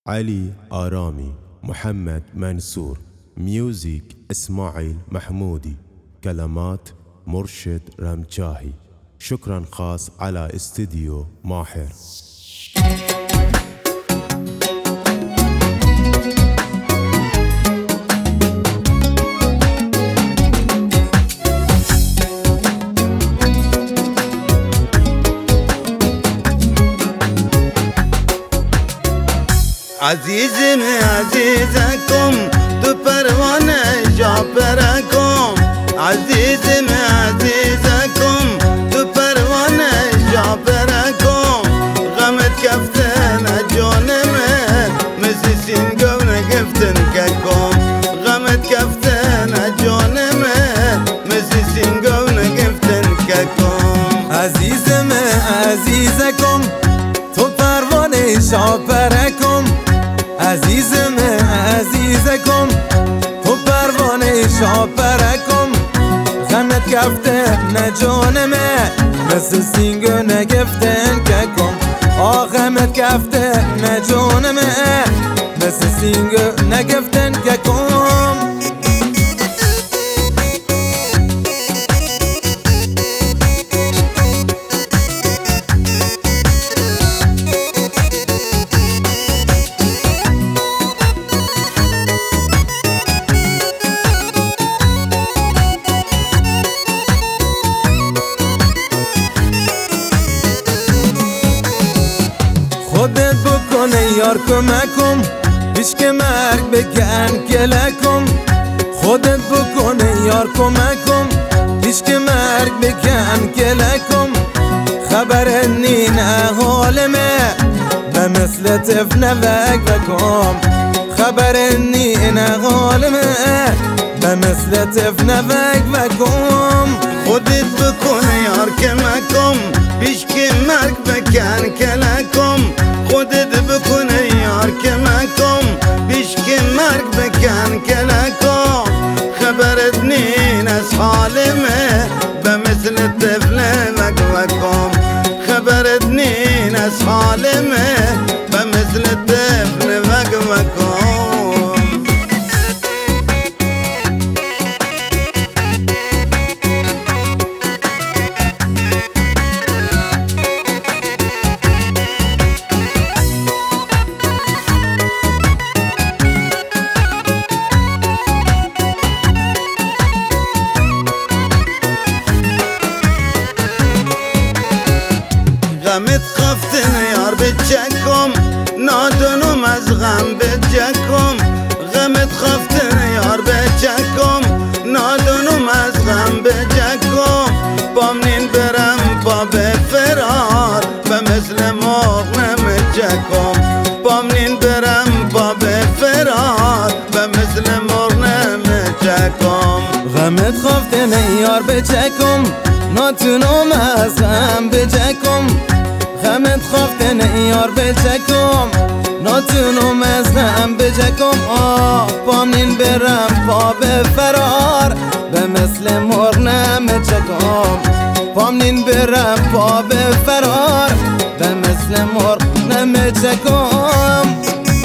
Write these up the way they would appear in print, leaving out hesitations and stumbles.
علي آرامي، محمد منصور، ميوزك إسماعيل محمودي، كلمات مرشد رمجاهي. شكرا خاص على استديو ماحر. عزیزم عزیزکم تو پروانه جابرکم. عزیزم عزیزکم تو پروانه جابرکم. غمت کفتن جانمه مثل سینگو نگفتن ککم. غمت کفتن جانمه مثل سینگو نگفتن ککم. عزیزم عزیزکم تو پروانه جابرکم. عزیزم عزیزکم تو پروانه شاپرکم. غمت کفته نجانمه مثل سینگو نگفتن ککم. غمت کفته نجانمه مثل سینگو نگفتن ککم. خودت بکنه یار کمکم پیش که مرگ بکن کلکم. خودت بکنه یار کمکم پیش که مرگ بکن کلکم. خبر نینه حالمه به مثل تفنه وک بکم. خبر نینه حالمه به مثل تفنه وک بکم. خودت بکنه یار کمکم پیش که مرگ بکن کلکم. خودت بکنه یار کمکم پیش که مرگ بکن کلکم. خبرت نین از حالمه به مثل طفل وکوکم. خبرت نین از حالمه به مثل طفل وکوکم. غمت خفتن یار بچکم نادونم از غم بچکم. غمت خفتن یار بچکم نادونم از غم بچکم. بامنین برم با به فرار به مثل مرغ نمچکم. بامنین برم با به فرار به مثل مرغ نمچکم. غمت خفتن یار بچکم ناتونم از غم بچکم. غمت خفتن یار بچکم ناتونم از غم بچکم. بامنین برم پا به فرار به مثل مرغ نمچکم. بامنین برم پا به فرار به مثل مرغ نمچکم.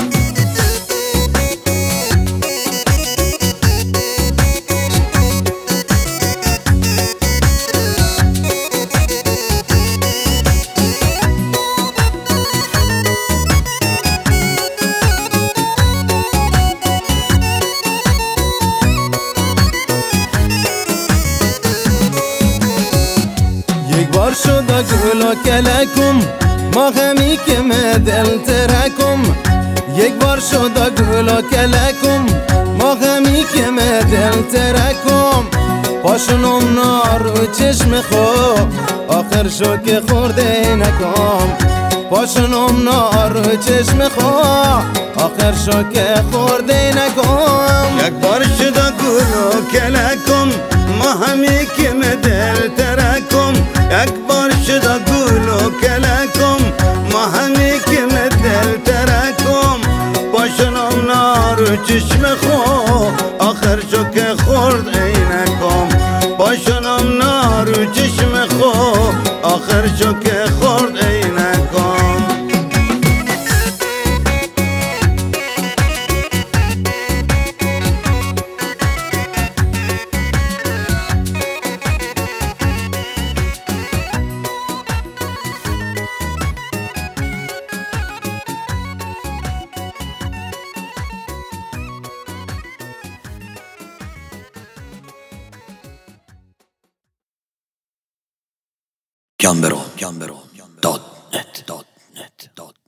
بار شد گل و کلکم ما غمی که دل ترکم. یک بار شد گل و کلکم ما غمی که دل ترکم. پاشونم نار و چشم خوب آخر شو که خورده نکم. پاشونم نار و چشم خوب آخر شو که خورده نکم. یک بار شد گل و کلکم ما همی که دل ترکم. یک بار شد گل و کلکم ما همی که دل ترکم. پاشنم نار و چشم خو آخر شو که خورد عینکم. پاشنم نار و چشم خو آخر شو که خورد عینکم. Gambero.net